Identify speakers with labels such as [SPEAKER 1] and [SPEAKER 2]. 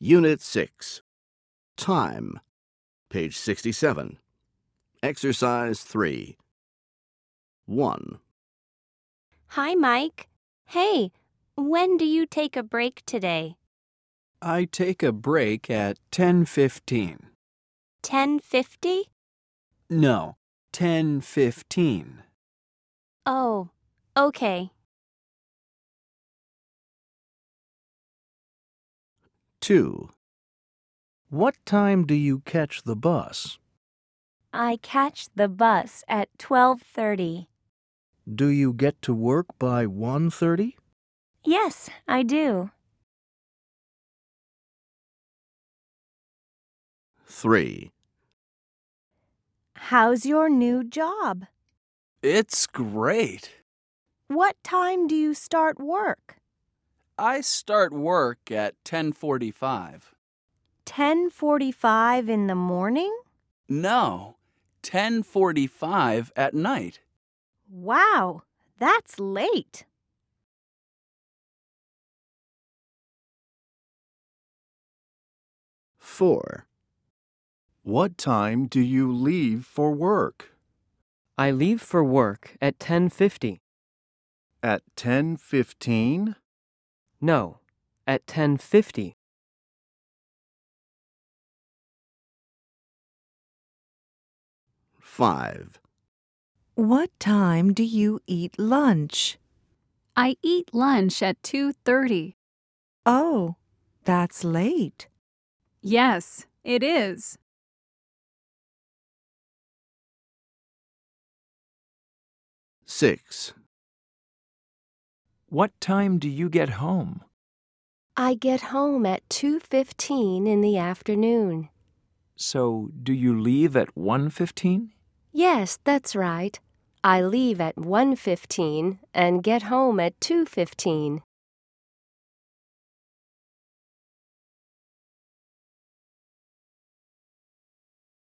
[SPEAKER 1] Unit 6. Time. Page 67. Exercise 3. 1.
[SPEAKER 2] Hi, Mike. Hey, when do you take a break today?
[SPEAKER 3] I take a break at 10:15.
[SPEAKER 2] 10:50?
[SPEAKER 3] No, 10:15.
[SPEAKER 2] Oh, okay.
[SPEAKER 1] 2.
[SPEAKER 4] What time do you catch the bus?
[SPEAKER 2] I catch the bus at 12:30.
[SPEAKER 4] Do you get to work by 1:30?
[SPEAKER 2] Yes, I do.
[SPEAKER 1] 3.
[SPEAKER 2] How's your new job?
[SPEAKER 3] It's great.
[SPEAKER 2] What time do you start work?
[SPEAKER 3] I start work at 10:45.
[SPEAKER 2] 10:45 in the morning?
[SPEAKER 3] No, 10:45 at night.
[SPEAKER 2] Wow, that's late.
[SPEAKER 1] 4.
[SPEAKER 4] What time do you leave for work?
[SPEAKER 5] I leave for work at 10:50.
[SPEAKER 4] At 10:15?
[SPEAKER 5] No, at 10:50.
[SPEAKER 1] 5.
[SPEAKER 6] What time do you eat lunch?
[SPEAKER 7] I eat lunch at 2:30.
[SPEAKER 6] Oh, that's late.
[SPEAKER 7] Yes, it is.
[SPEAKER 1] 6.
[SPEAKER 3] What time do you get home?
[SPEAKER 2] I get home at 2:15 in the afternoon.
[SPEAKER 3] So, do you leave at 1:15?
[SPEAKER 2] Yes, that's right. I leave at 1:15 and get home at 2:15.